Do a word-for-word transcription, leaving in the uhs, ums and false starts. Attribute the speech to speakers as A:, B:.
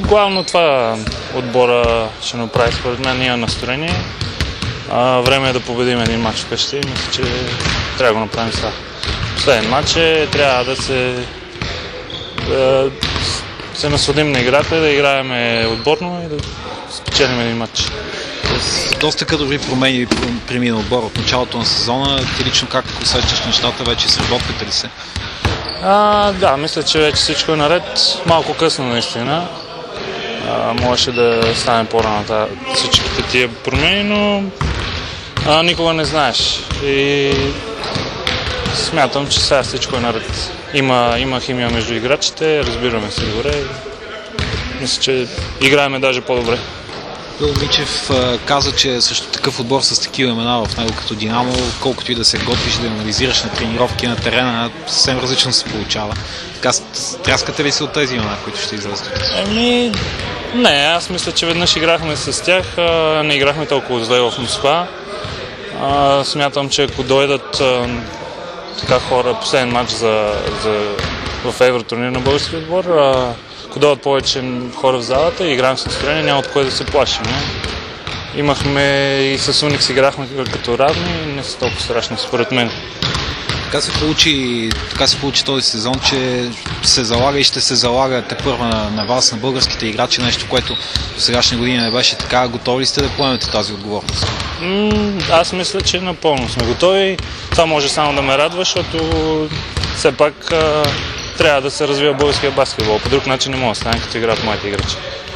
A: главно това отбора ще направи според мен, ние настроение. А, време е да победим един матч вкъщи. Мисля, че трябва да го направим сега. Последен матч е, трябва да се, да се насладим на играта, да играем отборно и да спечелим един матч.
B: Доста кадрови промени премина отбор от началото на сезона. Ти лично как усещаш нещата, вече сработвате ли се?
A: А, да, мисля, че вече всичко е наред. Малко късно наистина. А, можеше да стане по-рано всичките тия промени, но а, никога не знаеш. И смятам, че сега всичко е наред. Има, има химия между играчите, разбираме се добре. Мисля, че играеме даже по-добре.
B: Бил Мичев каза, че също такъв отбор с такива имена в него като Динамо, колкото и да се готвиш, да анализираш на тренировки на терена, съвсем различно се получава. Така, тряскате ли се от тези имена, които ще излезнат?
A: Еми, не, аз мисля, че веднъж играхме с тях, не играхме толкова зле в Москва. А, смятам, че ако дойдат а, така хора, последен матч за, за, в евротурнир на българския отбор, а, ако дойдат повече хора в залата и играем с настроение, няма от кой да се плашим. Имахме и с Уникс играхме като равни и не са толкова страшни, според мен.
B: Така се получи, така се получи този сезон, че се залага и ще се залага тепърва на, на вас, на българските играчи, нещо, което в сегашни години не беше така. Готови ли сте да поемете тази отговорност?
A: М- аз мисля, че напълно сме готови. Това може само да ме радва, защото все пак а, трябва да се развива българския баскетбол. По друг начин не може да стане, като играят моите играчи.